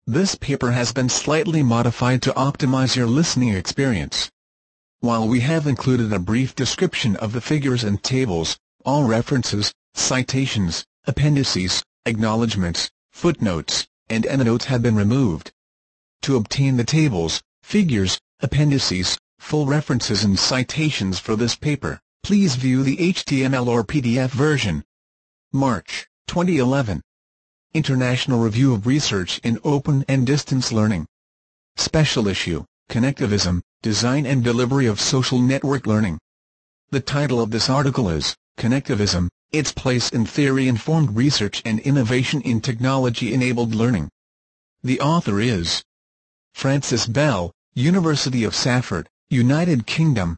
This paper has been slightly modified to optimize your listening experience. While we have included a brief description of the figures and tables, all references, citations, appendices, acknowledgments, footnotes, and endnotes have been removed. To obtain the tables, figures, appendices, full references and citations for this paper, please view the HTML or PDF version. March 2011. International Review of Research in Open and Distance Learning. Special Issue, Connectivism, Design and Delivery of Social Network Learning. The title of this article is, Connectivism, Its Place in Theory-Informed Research and Innovation in Technology-Enabled Learning. The author is Francis Bell, University of Salford, United Kingdom.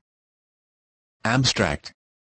Abstract.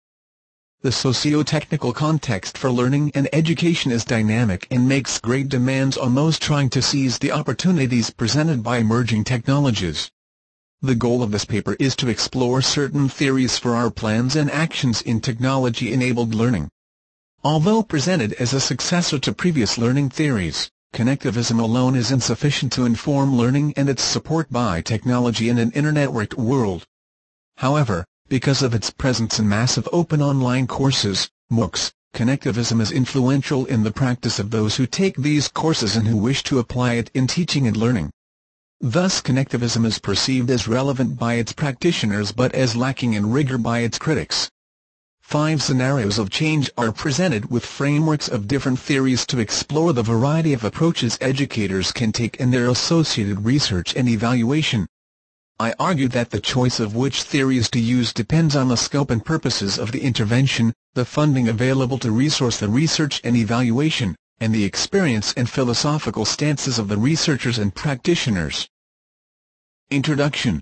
The socio-technical context for learning and education is dynamic and makes great demands on those trying to seize the opportunities presented by emerging technologies. The goal of this paper is to explore certain theories for our plans and actions in technology-enabled learning. Although presented as a successor to previous learning theories, connectivism alone is insufficient to inform learning and its support by technology in an internetworked world. However, because of its presence in massive open online courses, MOOCs, connectivism is influential in the practice of those who take these courses and who wish to apply it in teaching and learning. Thus connectivism is perceived as relevant by its practitioners but as lacking in rigor by its critics. 5 scenarios of change are presented with frameworks of different theories to explore the variety of approaches educators can take in their associated research and evaluation. I argue that the choice of which theories to use depends on the scope and purposes of the intervention, the funding available to resource the research and evaluation, and the experience and philosophical stances of the researchers and practitioners. Introduction.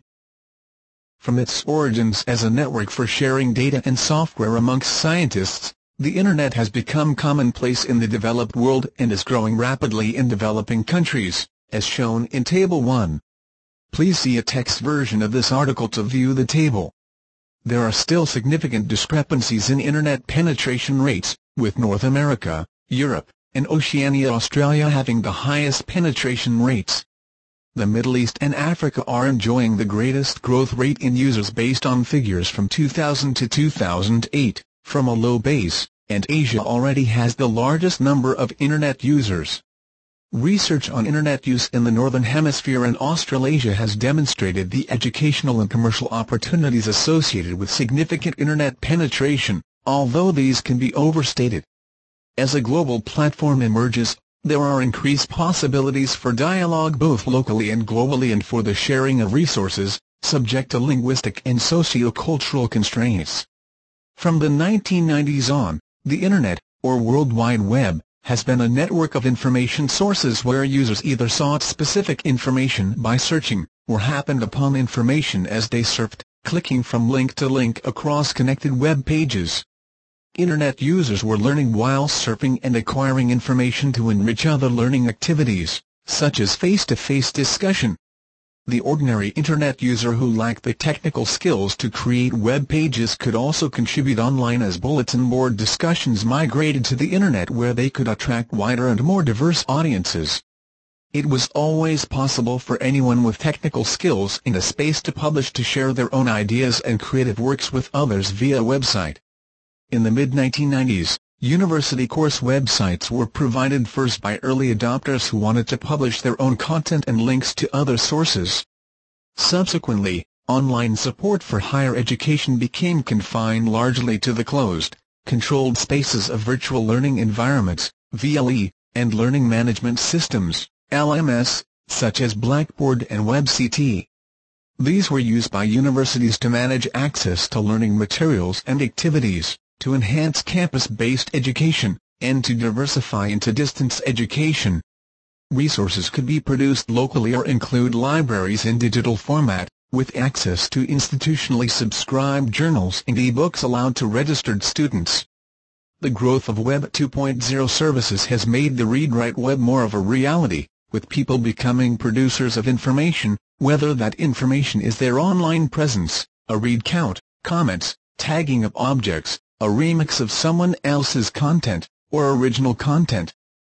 From its origins as a network for sharing data and software amongst scientists, the Internet has become commonplace in the developed world and is growing rapidly in developing countries, as shown in Table 1. Please see a text version of this article to view the table. There are still significant discrepancies in Internet penetration rates, with North America, Europe, and Oceania Australia having the highest penetration rates. The Middle East and Africa are enjoying the greatest growth rate in users based on figures from 2000 to 2008, from a low base, and Asia already has the largest number of Internet users. Research on Internet use in the Northern Hemisphere and Australasia has demonstrated the educational and commercial opportunities associated with significant Internet penetration, although these can be overstated. As a global platform emerges, there are increased possibilities for dialogue both locally and globally and for the sharing of resources, subject to linguistic and socio-cultural constraints. From the 1990s on, the Internet, or World Wide Web, has been a network of information sources where users either sought specific information by searching, or happened upon information as they surfed, clicking from link to link across connected web pages. Internet users were learning while surfing and acquiring information to enrich other learning activities, such as face-to-face discussion. The ordinary Internet user who lacked the technical skills to create web pages could also contribute online as bulletin board discussions migrated to the Internet where they could attract wider and more diverse audiences. It was always possible for anyone with technical skills in a space to publish to share their own ideas and creative works with others via a website. In the mid-1990s, university course websites were provided first by early adopters who wanted to publish their own content and links to other sources. Subsequently, online support for higher education became confined largely to the closed, controlled spaces of virtual learning environments, VLE, and learning management systems, LMS, such as Blackboard and WebCT. These were used by universities to manage access to learning materials and activities, to enhance campus-based education, and to diversify into distance education. Resources could be produced locally or include libraries in digital format, with access to institutionally subscribed journals and e-books allowed to registered students. The growth of Web 2.0 services has made the read-write web more of a reality, with people becoming producers of information, whether that information is their online presence, a read count, comments, tagging of objects, a remix of someone else's content, or original content.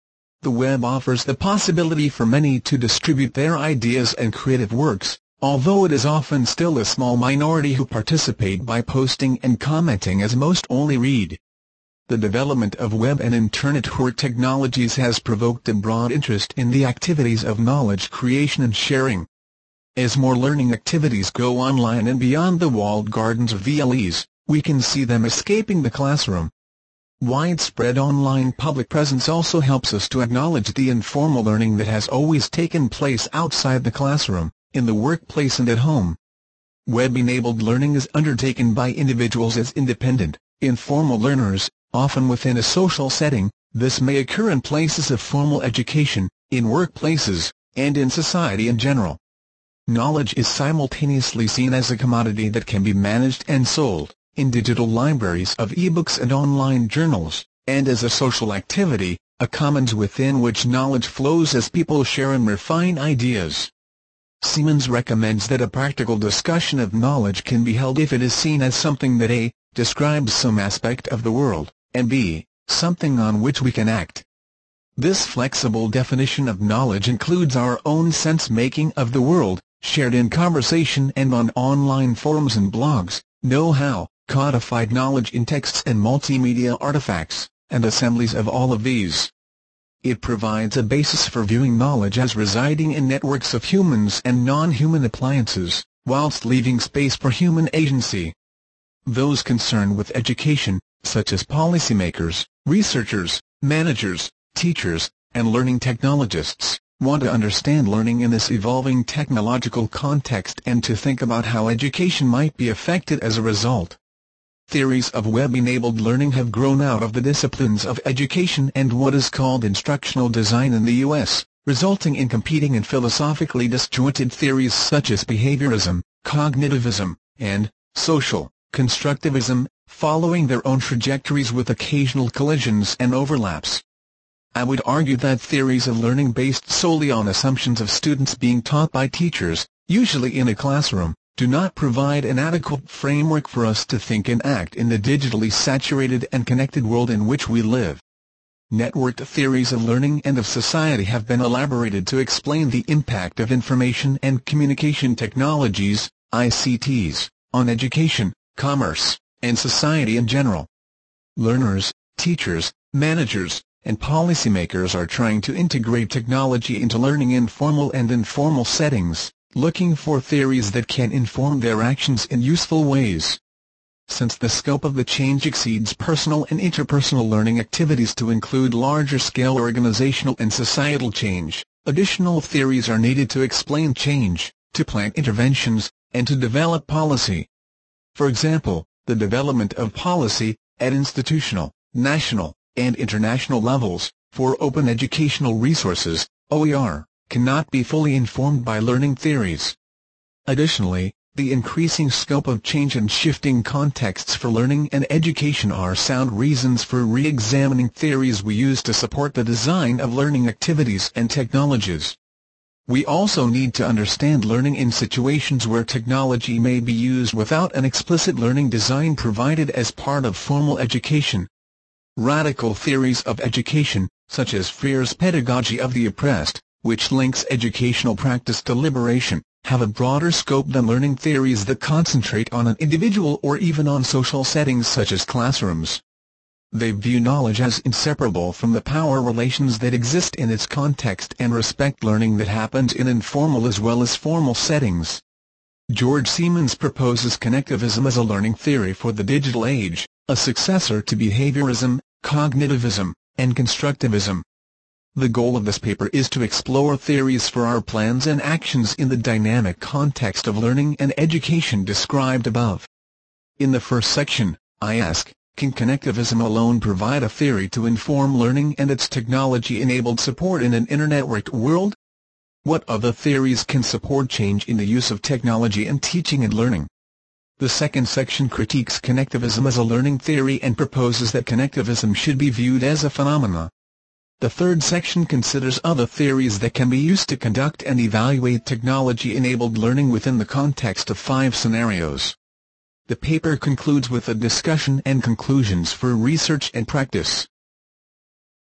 The web offers the possibility for many to distribute their ideas and creative works, although it is often still a small minority who participate by posting and commenting, as most only read. The development of web and internet work technologies has provoked a broad interest in the activities of knowledge creation and sharing. As more learning activities go online and beyond the walled gardens of VLEs, we can see them escaping the classroom. Widespread online public presence also helps us to acknowledge the informal learning that has always taken place outside the classroom, in the workplace and at home. Web-enabled learning is undertaken by individuals as independent, informal learners, often within a social setting. This may occur in places of formal education, in workplaces, and in society in general. Knowledge is simultaneously seen as a commodity that can be managed and sold, in digital libraries of ebooks and online journals, and as a social activity, a commons within which knowledge flows as people share and refine ideas. Siemens recommends that a practical discussion of knowledge can be held if it is seen as something that a. describes some aspect of the world, and b. something on which we can act. This flexible definition of knowledge includes our own sense-making of the world, shared in conversation and on online forums and blogs, know-how, codified knowledge in texts and multimedia artifacts, and assemblies of all of these. It provides a basis for viewing knowledge as residing in networks of humans and non-human appliances, whilst leaving space for human agency. Those concerned with education, such as policymakers, researchers, managers, teachers, and learning technologists, want to understand learning in this evolving technological context and to think about how education might be affected as a result. Theories of web-enabled learning have grown out of the disciplines of education and what is called instructional design in the U.S., resulting in competing and philosophically disjointed theories such as behaviorism, cognitivism, and social constructivism, following their own trajectories with occasional collisions and overlaps. I would argue that theories of learning based solely on assumptions of students being taught by teachers, usually in a classroom, do not provide an adequate framework for us to think and act in the digitally saturated and connected world in which we live. Networked theories of learning and of society have been elaborated to explain the impact of information and communication technologies, ICTs, on education, commerce, and society in general. Learners, teachers, managers, and policymakers are trying to integrate technology into learning in formal and informal settings, looking for theories that can inform their actions in useful ways. Since the scope of the change exceeds personal and interpersonal learning activities to include larger-scale organizational and societal change, additional theories are needed to explain change, to plan interventions, and to develop policy. For example, the development of policy, at institutional, national, and international levels, for open educational resources, OER, cannot be fully informed by learning theories. Additionally, the increasing scope of change and shifting contexts for learning and education are sound reasons for re-examining theories we use to support the design of learning activities and technologies. We also need to understand learning in situations where technology may be used without an explicit learning design provided as part of formal education. Radical theories of education, such as Freire's pedagogy of the oppressed, which links educational practice to liberation, have a broader scope than learning theories that concentrate on an individual or even on social settings such as classrooms. They view knowledge as inseparable from the power relations that exist in its context and respect learning that happens in informal as well as formal settings. George Siemens proposes connectivism as a learning theory for the digital age, a successor to behaviorism, cognitivism, and constructivism. The goal of this paper is to explore theories for our plans and actions in the dynamic context of learning and education described above. In the first section, I ask, can connectivism alone provide a theory to inform learning and its technology-enabled support in an internet-networked world? What other theories can support change in the use of technology in teaching and learning? The second section critiques connectivism as a learning theory and proposes that connectivism should be viewed as a phenomena. The third section considers other theories that can be used to conduct and evaluate technology-enabled learning within the context of 5 scenarios. The paper concludes with a discussion and conclusions for research and practice.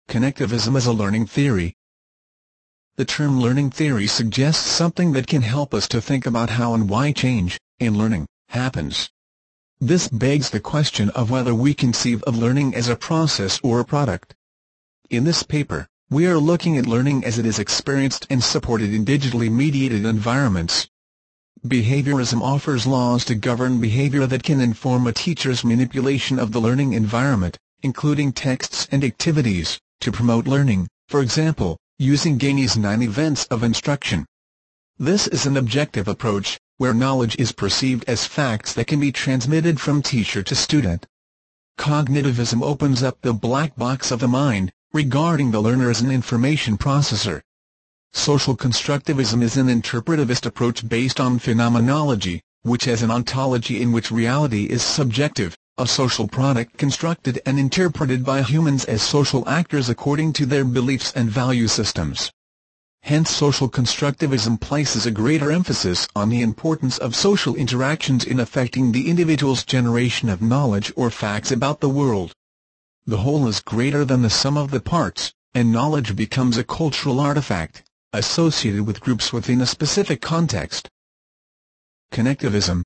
Connectivism as a learning theory. The term learning theory suggests something that can help us to think about how and why change, in learning, happens. This begs the question of whether we conceive of learning as a process or a product. In this paper, we are looking at learning as it is experienced and supported in digitally mediated environments. Behaviorism offers laws to govern behavior that can inform a teacher's manipulation of the learning environment, including texts and activities, to promote learning, for example, using Gainey's 9 events of instruction. This is an objective approach, where knowledge is perceived as facts that can be transmitted from teacher to student. Cognitivism opens up the black box of the mind, regarding the learner as an information processor. Social constructivism is an interpretivist approach based on phenomenology, which has an ontology in which reality is subjective, a social product constructed and interpreted by humans as social actors according to their beliefs and value systems. Hence social constructivism places a greater emphasis on the importance of social interactions in affecting the individual's generation of knowledge or facts about the world. The whole is greater than the sum of the parts, and knowledge becomes a cultural artifact, associated with groups within a specific context. Connectivism.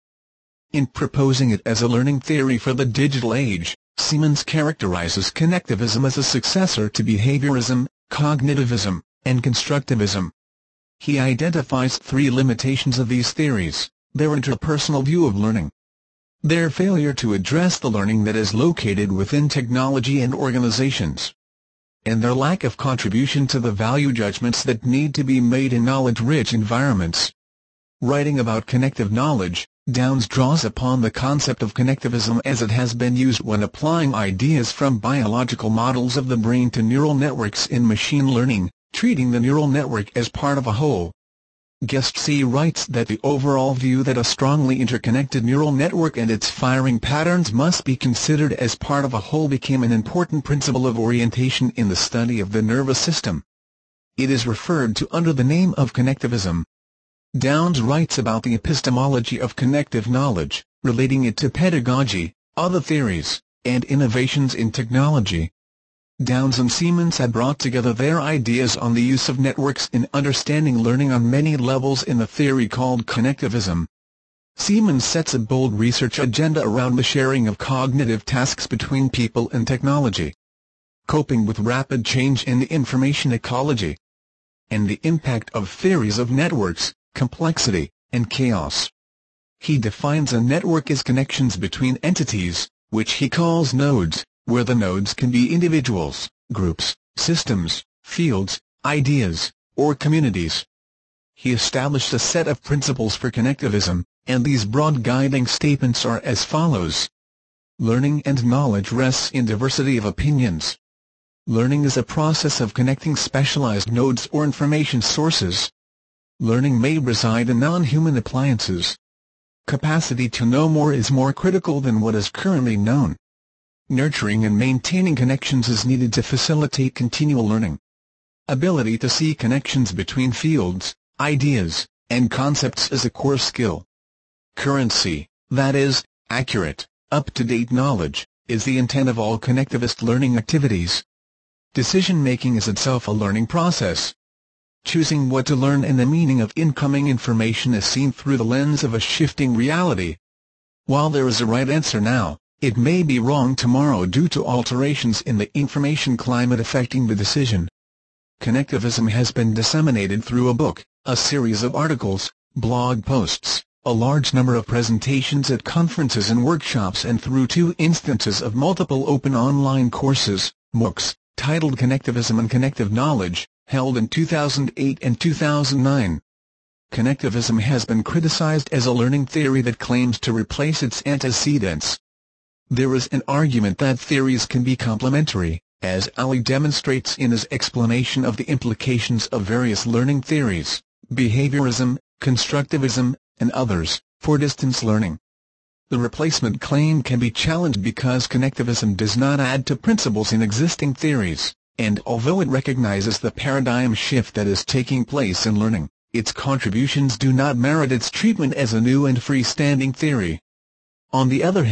In proposing it as a learning theory for the digital age, Siemens characterizes connectivism as a successor to behaviorism, cognitivism, and constructivism. He identifies 3 limitations of these theories: their interpersonal view of learning, their failure to address the learning that is located within technology and organizations, and their lack of contribution to the value judgments that need to be made in knowledge-rich environments. Writing about connective knowledge, Downes draws upon the concept of connectivism as it has been used when applying ideas from biological models of the brain to neural networks in machine learning, treating the neural network as part of a whole. Guest C writes that the overall view that a strongly interconnected neural network and its firing patterns must be considered as part of a whole became an important principle of orientation in the study of the nervous system. It is referred to under the name of connectivism. Downes writes about the epistemology of connective knowledge, relating it to pedagogy, other theories, and innovations in technology. Downes and Siemens had brought together their ideas on the use of networks in understanding learning on many levels in the theory called connectivism. Siemens sets a bold research agenda around the sharing of cognitive tasks between people and technology, coping with rapid change in the information ecology, and the impact of theories of networks, complexity, and chaos. He defines a network as connections between entities, which he calls nodes, where the nodes can be individuals, groups, systems, fields, ideas, or communities. He established a set of principles for connectivism, and these broad guiding statements are as follows. Learning and knowledge rests in diversity of opinions. Learning is a process of connecting specialized nodes or information sources. Learning may reside in non-human appliances. Capacity to know more is more critical than what is currently known. Nurturing and maintaining connections is needed to facilitate continual learning. Ability to see connections between fields, ideas, and concepts is a core skill. Currency, that is, accurate, up-to-date knowledge, is the intent of all connectivist learning activities. Decision-making is itself a learning process. Choosing what to learn and the meaning of incoming information is seen through the lens of a shifting reality. While there is a right answer now, it may be wrong tomorrow due to alterations in the information climate affecting the decision. Connectivism has been disseminated through a book, a series of articles, blog posts, a large number of presentations at conferences and workshops, and through 2 instances of multiple open online courses, MOOCs, titled Connectivism and Connective Knowledge, held in 2008 and 2009. Connectivism has been criticized as a learning theory that claims to replace its antecedents. There is an argument that theories can be complementary, as Ali demonstrates in his explanation of the implications of various learning theories, behaviorism, constructivism, and others, for distance learning. The replacement claim can be challenged because connectivism does not add to principles in existing theories, and although it recognizes the paradigm shift that is taking place in learning, its contributions do not merit its treatment as a new and freestanding theory. On the other hand,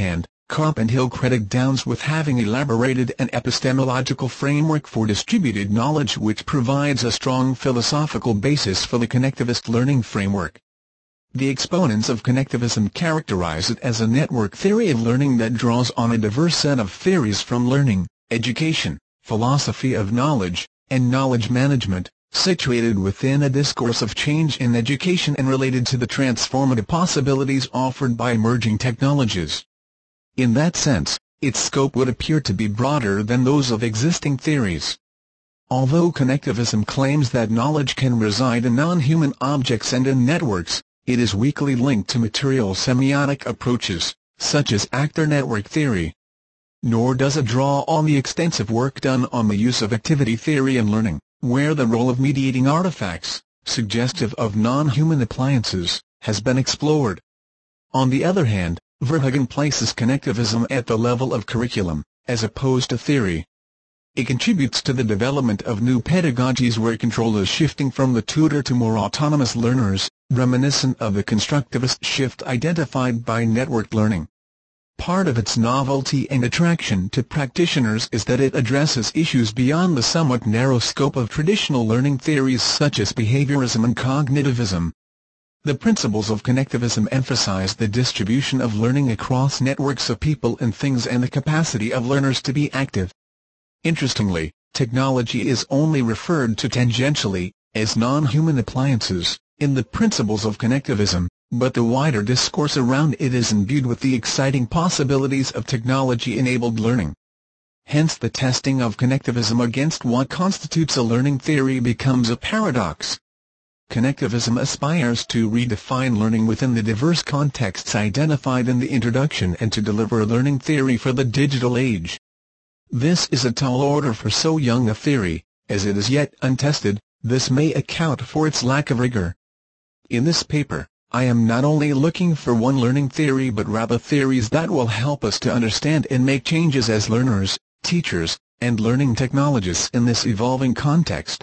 Kopp and Hill credit Downes with having elaborated an epistemological framework for distributed knowledge which provides a strong philosophical basis for the connectivist learning framework. The exponents of connectivism characterize it as a network theory of learning that draws on a diverse set of theories from learning, education, philosophy of knowledge, and knowledge management, situated within a discourse of change in education and related to the transformative possibilities offered by emerging technologies. In that sense, its scope would appear to be broader than those of existing theories. Although connectivism claims that knowledge can reside in non-human objects and in networks, it is weakly linked to material semiotic approaches, such as actor network theory. Nor does it draw on the extensive work done on the use of activity theory in learning, where the role of mediating artifacts, suggestive of non-human appliances, has been explored. On the other hand, Verhagen places connectivism at the level of curriculum, as opposed to theory. It contributes to the development of new pedagogies where control is shifting from the tutor to more autonomous learners, reminiscent of the constructivist shift identified by networked learning. Part of its novelty and attraction to practitioners is that it addresses issues beyond the somewhat narrow scope of traditional learning theories such as behaviorism and cognitivism. The principles of connectivism emphasize the distribution of learning across networks of people and things and the capacity of learners to be active. Interestingly, technology is only referred to tangentially, as non-human appliances, in the principles of connectivism, but the wider discourse around it is imbued with the exciting possibilities of technology-enabled learning. Hence the testing of connectivism against what constitutes a learning theory becomes a paradox. Connectivism aspires to redefine learning within the diverse contexts identified in the introduction and to deliver a learning theory for the digital age. This is a tall order for so young a theory, as it is yet untested. This may account for its lack of rigor. In this paper, I am not only looking for one learning theory but rather theories that will help us to understand and make changes as learners, teachers, and learning technologists in this evolving context.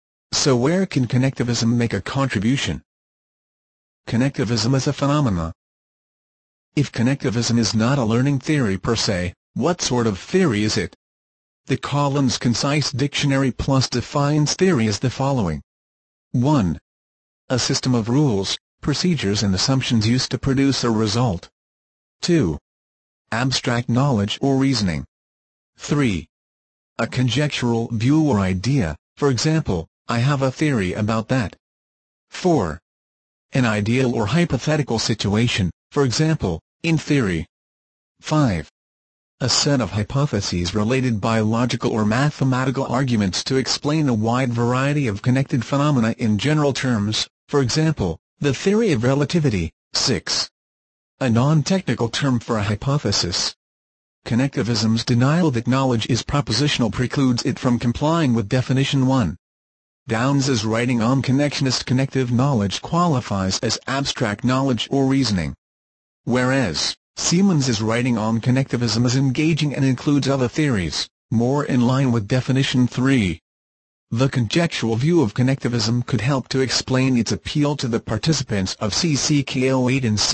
So where can connectivism make a contribution? Connectivism as a phenomenon. If connectivism is not a learning theory per se, what sort of theory is it? The Collins Concise Dictionary Plus defines theory as the following. 1. A system of rules, procedures and assumptions used to produce a result. 2. Abstract knowledge or reasoning. 3. A conjectural view or idea, for example, I have a theory about that. 4. An ideal or hypothetical situation, for example, in theory. 5. A set of hypotheses related by logical or mathematical arguments to explain a wide variety of connected phenomena in general terms, for example, the theory of relativity. 6. A non-technical term for a hypothesis. Connectivism's denial that knowledge is propositional precludes it from complying with definition 1. Downes's writing on connectionist connective knowledge qualifies as abstract knowledge or reasoning, whereas Siemens's writing on connectivism is engaging and includes other theories, more in line with definition 3. The conjectural view of connectivism could help to explain its appeal to the participants of CCK08 and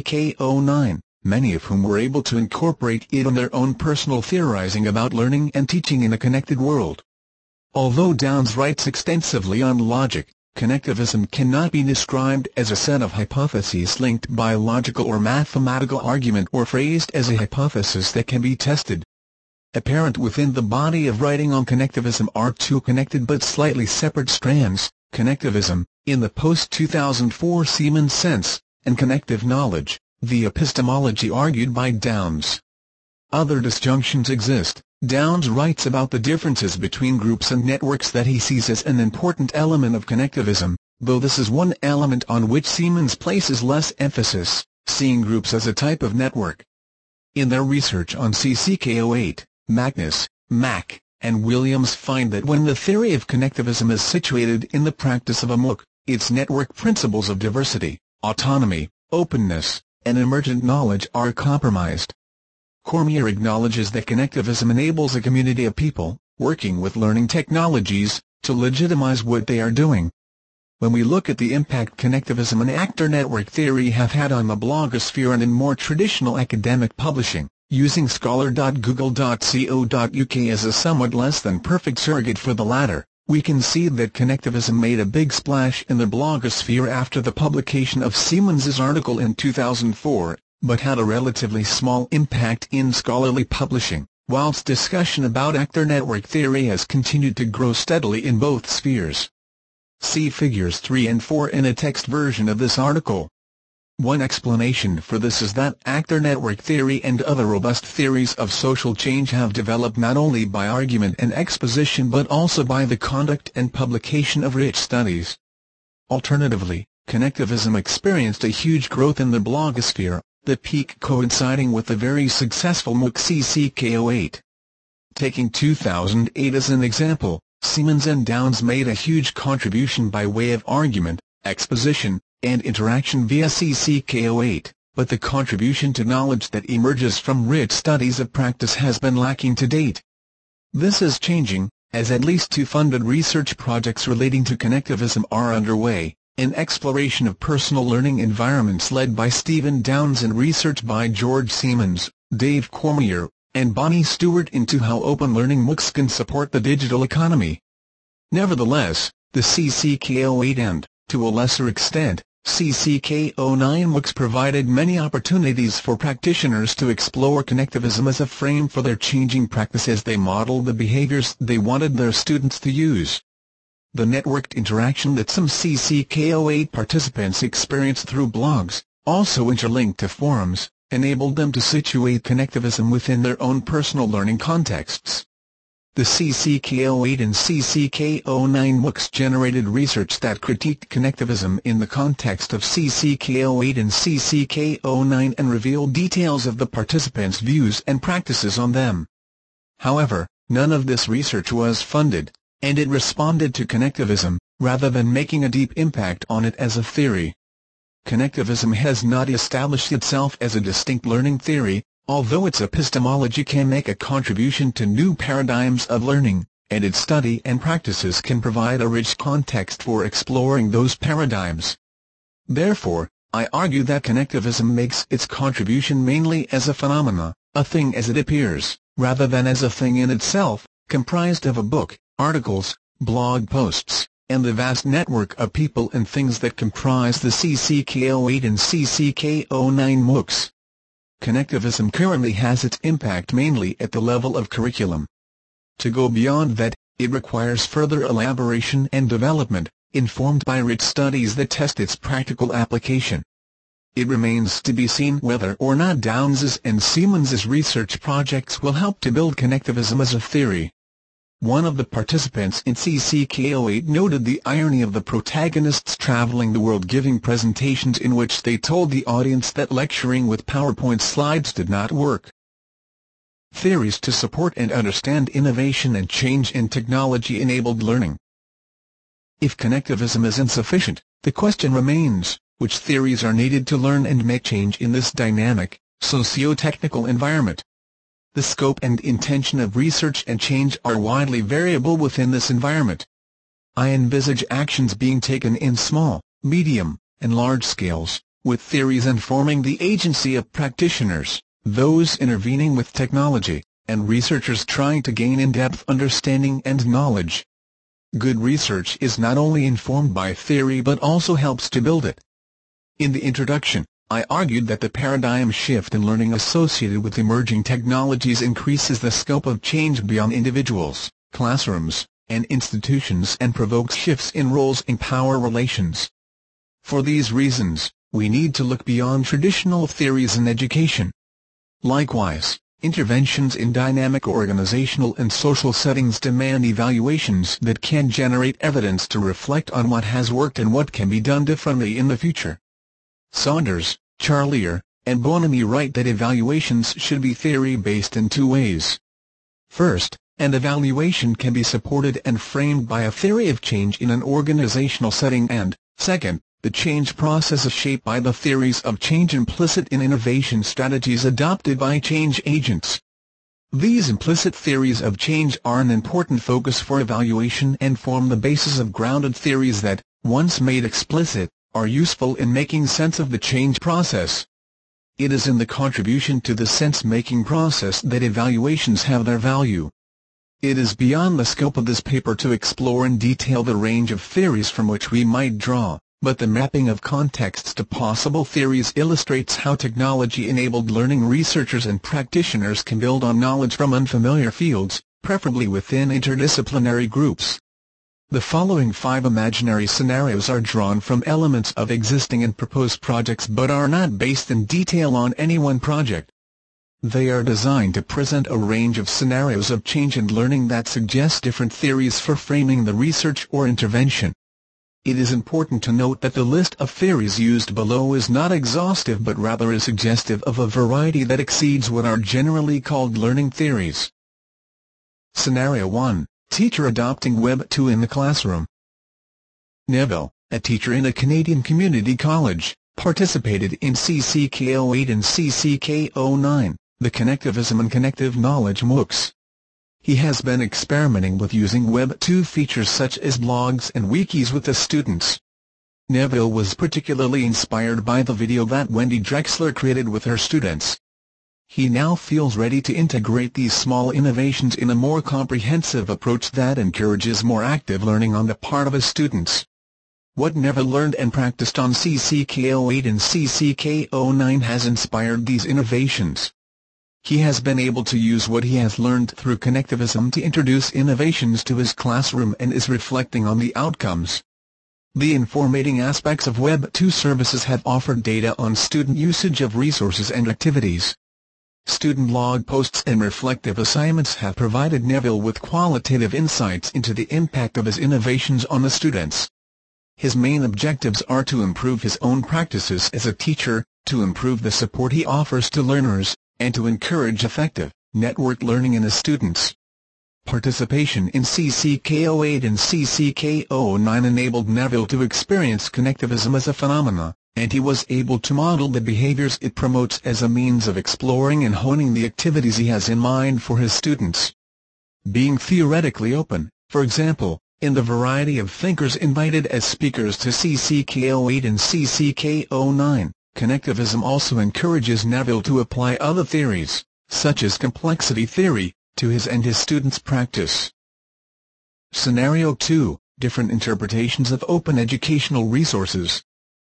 CCK09, many of whom were able to incorporate it in their own personal theorizing about learning and teaching in a connected world. Although Downes writes extensively on logic, connectivism cannot be described as a set of hypotheses linked by logical or mathematical argument or phrased as a hypothesis that can be tested. Apparent within the body of writing on connectivism are two connected but slightly separate strands: connectivism, in the post-2004 Siemens sense, and connective knowledge, the epistemology argued by Downes. Other disjunctions exist. Downes writes about the differences between groups and networks that he sees as an important element of connectivism, though this is one element on which Siemens places less emphasis, seeing groups as a type of network. In their research on CCK08, Magnus, Mack, and Williams find that when the theory of connectivism is situated in the practice of a MOOC, its network principles of diversity, autonomy, openness, and emergent knowledge are compromised. Cormier acknowledges that connectivism enables a community of people, working with learning technologies, to legitimize what they are doing. When we look at the impact connectivism and actor network theory have had on the blogosphere and in more traditional academic publishing, using scholar.google.co.uk as a somewhat less than perfect surrogate for the latter. We can see that connectivism made a big splash in the blogosphere after the publication of Siemens's article in 2004, but had a relatively small impact in scholarly publishing, whilst discussion about actor network theory has continued to grow steadily in both spheres. See figures 3 and 4 in a text version of this article. One explanation for this is that actor network theory and other robust theories of social change have developed not only by argument and exposition but also by the conduct and publication of rich studies. Alternatively, connectivism experienced a huge growth in the blogosphere, the peak coinciding with the very successful MOOC CCK08. Taking 2008 as an example, Siemens and Downes made a huge contribution by way of argument, exposition, and interaction via CCK08, but the contribution to knowledge that emerges from rich studies of practice has been lacking to date. This is changing, as at least 2 funded research projects relating to connectivism are underway, an exploration of personal learning environments led by Stephen Downes and research by George Siemens, Dave Cormier, and Bonnie Stewart into how open learning MOOCs can support the digital economy. Nevertheless, the CCK08 and, to a lesser extent, CCK09 MOOCs provided many opportunities for practitioners to explore connectivism as a frame for their changing practice as they modeled the behaviors they wanted their students to use. The networked interaction that some CCK08 participants experienced through blogs, also interlinked to forums, enabled them to situate connectivism within their own personal learning contexts. The CCK08 and CCK09 MOOCs generated research that critiqued connectivism in the context of CCK08 and CCK09 and revealed details of the participants' views and practices on them. However, none of this research was funded, and it responded to connectivism, rather than making a deep impact on it as a theory. Connectivism has not established itself as a distinct learning theory, although its epistemology can make a contribution to new paradigms of learning, and its study and practices can provide a rich context for exploring those paradigms. Therefore, I argue that connectivism makes its contribution mainly as a phenomena, a thing as it appears, rather than as a thing in itself, comprised of a book, articles, blog posts, and the vast network of people and things that comprise the CCK08 and CCK09 MOOCs. Connectivism currently has its impact mainly at the level of curriculum. To go beyond that, it requires further elaboration and development, informed by rich studies that test its practical application. It remains to be seen whether or not Downes's and Siemens's research projects will help to build connectivism as a theory. One of the participants in CCK08 noted the irony of the protagonists traveling the world giving presentations in which they told the audience that lecturing with PowerPoint slides did not work. Theories to support and understand innovation and change in technology-enabled learning. If connectivism is insufficient, the question remains, which theories are needed to learn and make change in this dynamic, socio-technical environment? The scope and intention of research and change are widely variable within this environment. I envisage actions being taken in small, medium, and large scales, with theories informing the agency of practitioners, those intervening with technology, and researchers trying to gain in-depth understanding and knowledge. Good research is not only informed by theory but also helps to build it. In the introduction, I argued that the paradigm shift in learning associated with emerging technologies increases the scope of change beyond individuals, classrooms, and institutions and provokes shifts in roles and power relations. For these reasons, we need to look beyond traditional theories in education. Likewise, interventions in dynamic organizational and social settings demand evaluations that can generate evidence to reflect on what has worked and what can be done differently in the future. Saunders, Charlier, and Bonamy write that evaluations should be theory-based in 2 ways. First, an evaluation can be supported and framed by a theory of change in an organizational setting and, second, the change process is shaped by the theories of change implicit in innovation strategies adopted by change agents. These implicit theories of change are an important focus for evaluation and form the basis of grounded theories that, once made explicit, are useful in making sense of the change process. It is in the contribution to the sense-making process that evaluations have their value. It is beyond the scope of this paper to explore in detail the range of theories from which we might draw, but the mapping of contexts to possible theories illustrates how technology-enabled learning researchers and practitioners can build on knowledge from unfamiliar fields, preferably within interdisciplinary groups. The following 5 imaginary scenarios are drawn from elements of existing and proposed projects but are not based in detail on any one project. They are designed to present a range of scenarios of change and learning that suggest different theories for framing the research or intervention. It is important to note that the list of theories used below is not exhaustive but rather is suggestive of a variety that exceeds what are generally called learning theories. Scenario 1. Teacher adopting Web 2 in the classroom. Neville, a teacher in a Canadian community college, participated in CCK08 and CCK09, the Connectivism and Connective Knowledge MOOCs. He has been experimenting with using Web 2 features such as blogs and wikis with the students. Neville was particularly inspired by the video that Wendy Drexler created with her students. He now feels ready to integrate these small innovations in a more comprehensive approach that encourages more active learning on the part of his students. What Neville learned and practiced on CCK08 and CCK09 has inspired these innovations. He has been able to use what he has learned through connectivism to introduce innovations to his classroom and is reflecting on the outcomes. The informating aspects of Web 2 services have offered data on student usage of resources and activities. Student blog posts and reflective assignments have provided Neville with qualitative insights into the impact of his innovations on the students. His main objectives are to improve his own practices as a teacher, to improve the support he offers to learners, and to encourage effective, networked learning in his students. Participation in CCK08 and CCK09 enabled Neville to experience connectivism as a phenomena, and he was able to model the behaviors it promotes as a means of exploring and honing the activities he has in mind for his students. Being theoretically open, for example, in the variety of thinkers invited as speakers to CCK08 and CCK09, connectivism also encourages Neville to apply other theories, such as complexity theory, to his and his students' practice. Scenario 2. Different interpretations of open educational resources.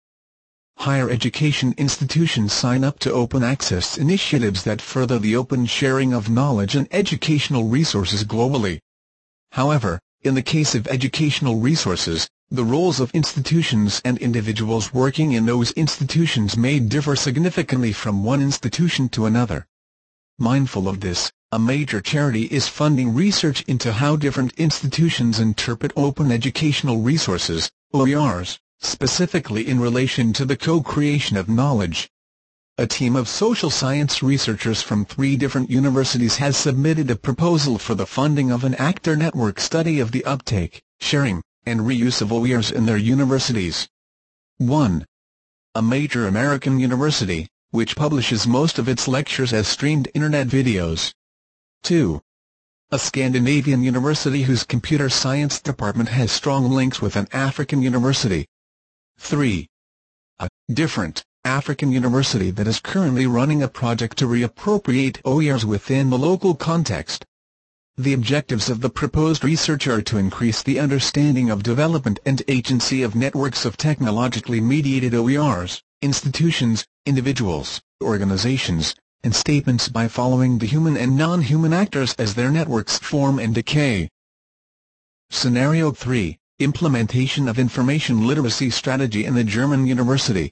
Higher education institutions sign up to open access initiatives that further the open sharing of knowledge and educational resources globally. However, in the case of educational resources, the roles of institutions and individuals working in those institutions may differ significantly from one institution to another. Mindful of this, a major charity is funding research into how different institutions interpret open educational resources, OERs, specifically in relation to the co-creation of knowledge. A team of social science researchers from 3 different universities has submitted a proposal for the funding of an actor network study of the uptake, sharing, and reuse of OERs in their universities. 1. A major American university, which publishes most of its lectures as streamed internet videos. 2. A Scandinavian university whose computer science department has strong links with an African university. 3. A different African university that is currently running a project to reappropriate OERs within the local context. The objectives of the proposed research are to increase the understanding of development and agency of networks of technologically mediated OERs, institutions, individuals, organizations, and statements by following the human and non-human actors as their networks form and decay. Scenario 3. Implementation of information literacy strategy in a German university.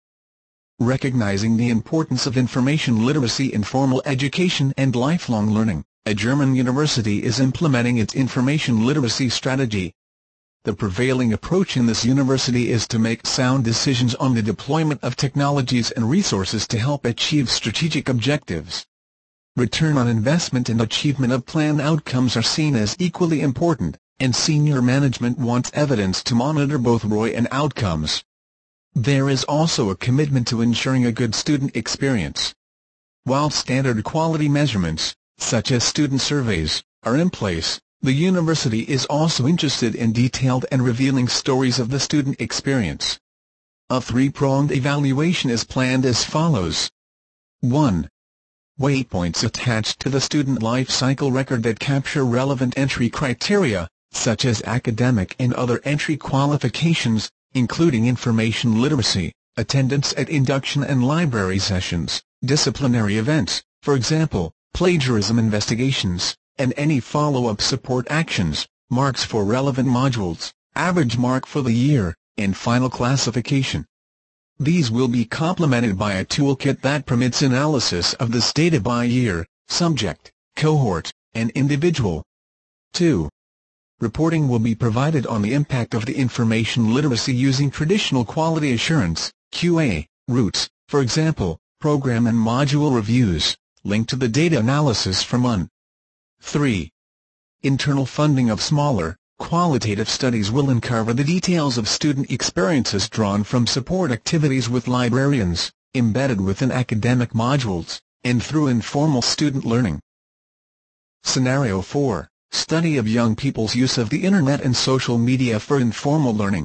Recognizing the importance of information literacy in formal education and lifelong learning, a German university is implementing its information literacy strategy. The prevailing approach in this university is to make sound decisions on the deployment of technologies and resources to help achieve strategic objectives. Return on investment and achievement of planned outcomes are seen as equally important, and senior management wants evidence to monitor both ROI and outcomes. There is also a commitment to ensuring a good student experience. While standard quality measurements, such as student surveys, are in place, the university is also interested in detailed and revealing stories of the student experience. A 3-pronged evaluation is planned as follows. 1. Waypoints attached to the student life cycle record that capture relevant entry criteria, such as academic and other entry qualifications, including information literacy, attendance at induction and library sessions, disciplinary events, for example, plagiarism investigations, and any follow-up support actions, marks for relevant modules, average mark for the year, and final classification. These will be complemented by a toolkit that permits analysis of this data by year, subject, cohort, and individual. 2. Reporting will be provided on the impact of the information literacy using traditional quality assurance (QA) routes, for example, program and module reviews, linked to the data analysis from UN. 3. Internal funding of smaller, qualitative studies will uncover the details of student experiences drawn from support activities with librarians, embedded within academic modules, and through informal student learning. Scenario 4. Study of young people's use of the Internet and social media for informal learning.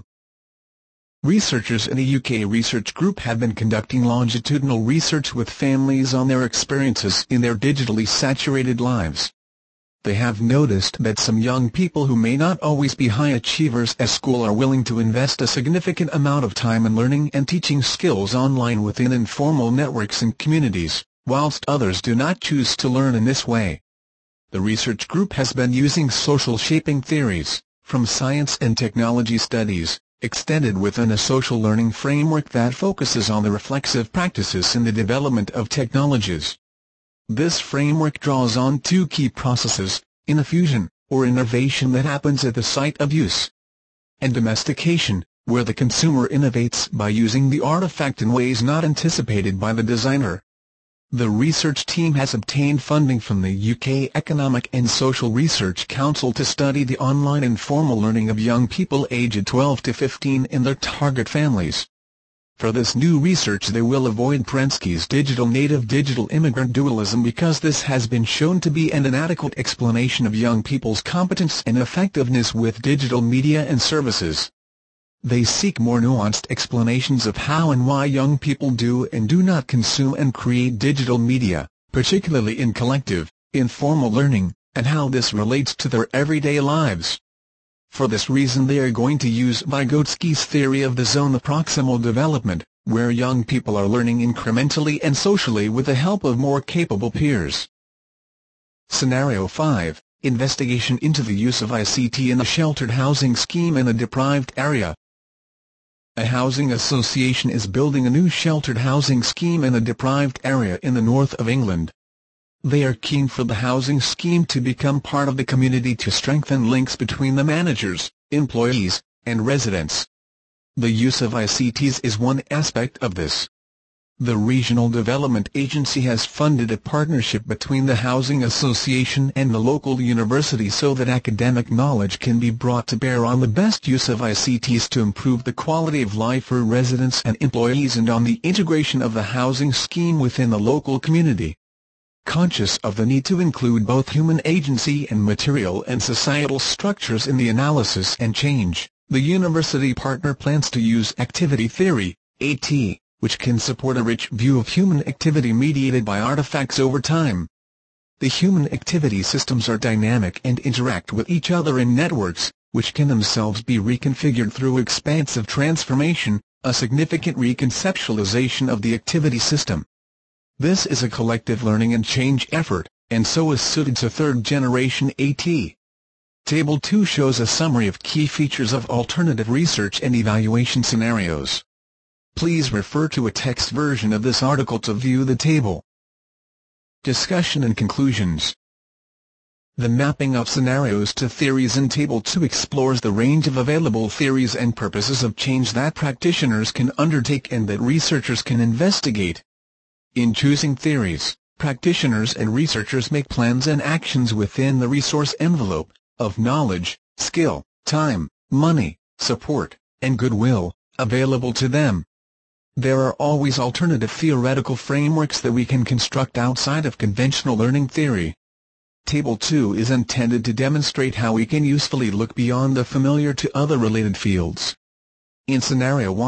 Researchers in a UK research group have been conducting longitudinal research with families on their experiences in their digitally saturated lives. They have noticed that some young people who may not always be high achievers at school are willing to invest a significant amount of time in learning and teaching skills online within informal networks and communities, whilst others do not choose to learn in this way. The research group has been using social shaping theories, from science and technology studies, extended within a social learning framework that focuses on the reflexive practices in the development of technologies. This framework draws on two key processes: infusion, or innovation that happens at the site of use, and domestication, where the consumer innovates by using the artifact in ways not anticipated by the designer. The research team has obtained funding from the UK Economic and Social Research Council to study the online informal learning of young people aged 12 to 15 in their target families. For this new research they will avoid Prensky's digital native digital immigrant dualism because this has been shown to be an inadequate explanation of young people's competence and effectiveness with digital media and services. They seek more nuanced explanations of how and why young people do and do not consume and create digital media, particularly in collective, informal learning, and how this relates to their everyday lives. For this reason they are going to use Vygotsky's theory of the zone of proximal development, where young people are learning incrementally and socially with the help of more capable peers. Scenario 5. Investigation into the use of ICT in a sheltered housing scheme in a deprived area. A housing association is building a new sheltered housing scheme in a deprived area in the north of England. They are keen for the housing scheme to become part of the community to strengthen links between the managers, employees, and residents. The use of ICTs is one aspect of this. The Regional Development Agency has funded a partnership between the housing association and the local university so that academic knowledge can be brought to bear on the best use of ICTs to improve the quality of life for residents and employees and on the integration of the housing scheme within the local community. Conscious of the need to include both human agency and material and societal structures in the analysis and change, the university partner plans to use activity theory, AT, which can support a rich view of human activity mediated by artifacts over time. The human activity systems are dynamic and interact with each other in networks, which can themselves be reconfigured through expansive transformation, a significant reconceptualization of the activity system. This is a collective learning and change effort, and so is suited to third-generation AT. Table 2 shows a summary of key features of alternative research and evaluation scenarios. Please refer to a text version of this article to view the table. Discussion and conclusions. The mapping of scenarios to theories in Table 2 explores the range of available theories and purposes of change that practitioners can undertake and that researchers can investigate. In choosing theories, practitioners and researchers make plans and actions within the resource envelope of knowledge, skill, time, money, support, and goodwill available to them. There are always alternative theoretical frameworks that we can construct outside of conventional learning theory. Table 2 is intended to demonstrate how we can usefully look beyond the familiar to other related fields. In Scenario 1,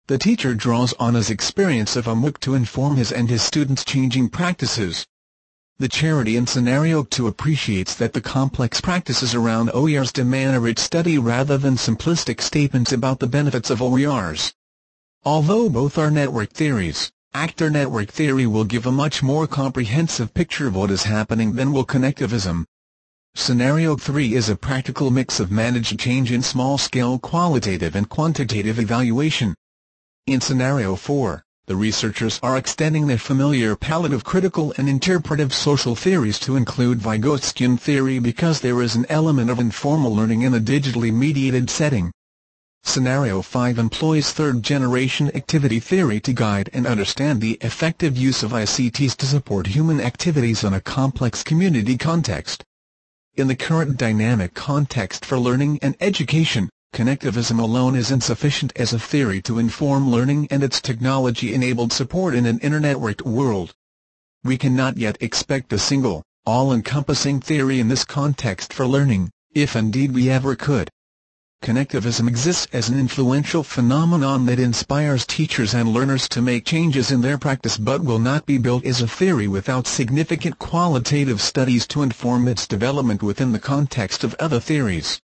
The teacher draws on his experience of a MOOC to inform his and his students' changing practices. The charity in Scenario 2 appreciates that the complex practices around OERs demand a rich study rather than simplistic statements about the benefits of OERs. Although both are network theories, actor network theory will give a much more comprehensive picture of what is happening than will connectivism. Scenario 3 is a practical mix of managed change in small-scale qualitative and quantitative evaluation. In Scenario 4, the researchers are extending their familiar palette of critical and interpretive social theories to include Vygotskian theory because there is an element of informal learning in a digitally mediated setting. Scenario 5 employs third-generation activity theory to guide and understand the effective use of ICTs to support human activities in a complex community context. In the current dynamic context for learning and education, connectivism alone is insufficient as a theory to inform learning and its technology-enabled support in an internetworked world. We cannot yet expect a single, all-encompassing theory in this context for learning, if indeed we ever could. Connectivism exists as an influential phenomenon that inspires teachers and learners to make changes in their practice but will not be built as a theory without significant qualitative studies to inform its development within the context of other theories.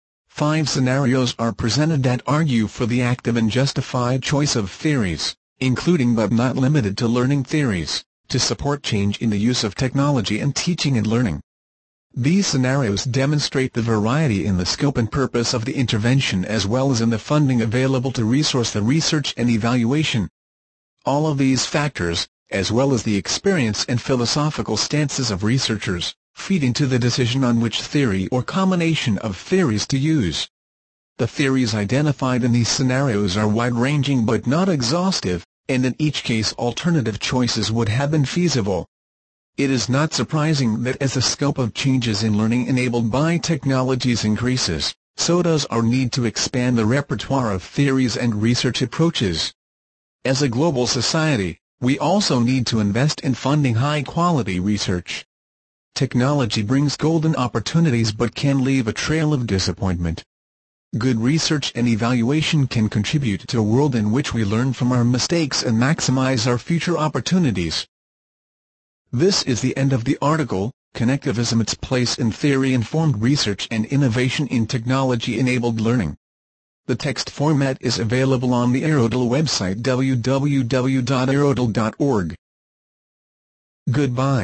5 scenarios are presented that argue for the active and justified choice of theories, including but not limited to learning theories, to support change in the use of technology in teaching and learning. These scenarios demonstrate the variety in the scope and purpose of the intervention as well as in the funding available to resource the research and evaluation. All of these factors, as well as the experience and philosophical stances of researchers, feed into the decision on which theory or combination of theories to use. The theories identified in these scenarios are wide-ranging but not exhaustive, and in each case alternative choices would have been feasible. It is not surprising that as the scope of changes in learning enabled by technologies increases, so does our need to expand the repertoire of theories and research approaches. As a global society, we also need to invest in funding high-quality research. Technology brings golden opportunities but can leave a trail of disappointment. Good research and evaluation can contribute to a world in which we learn from our mistakes and maximize our future opportunities. This is the end of the article, Connectivism: Its Place in Theory-Informed Research and Innovation in Technology-Enabled Learning. The text format is available on the Aerodel website www.aerodel.org. Goodbye.